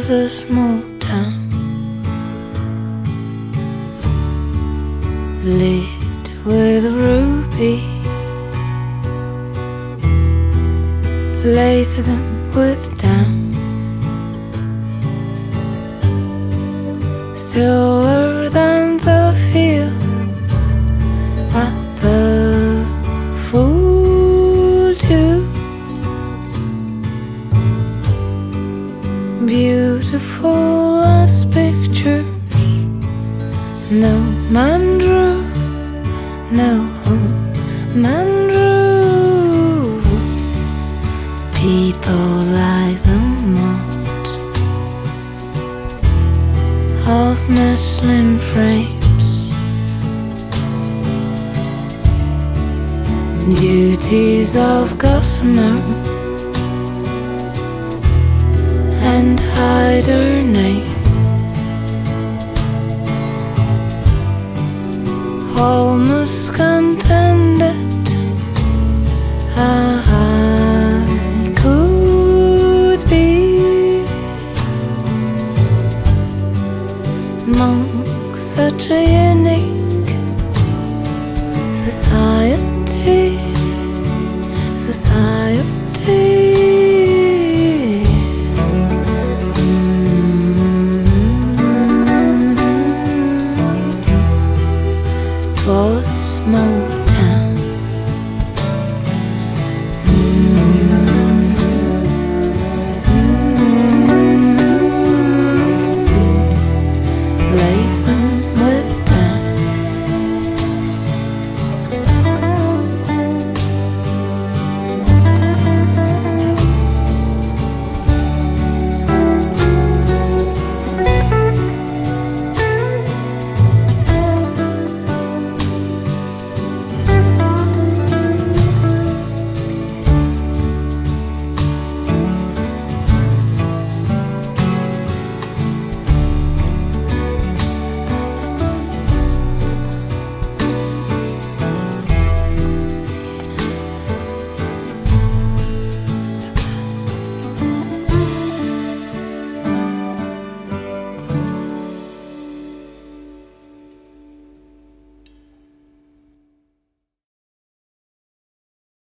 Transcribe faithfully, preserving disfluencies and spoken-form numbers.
was a small town lit with a ruby, lathe them with down, stiller than the fields at the full dew, beautiful as pictures no man drew, no man drew. People like the mold of muslin frames, duties of gossamer and hider name, almost contented I could be among such a unique society, society. Was small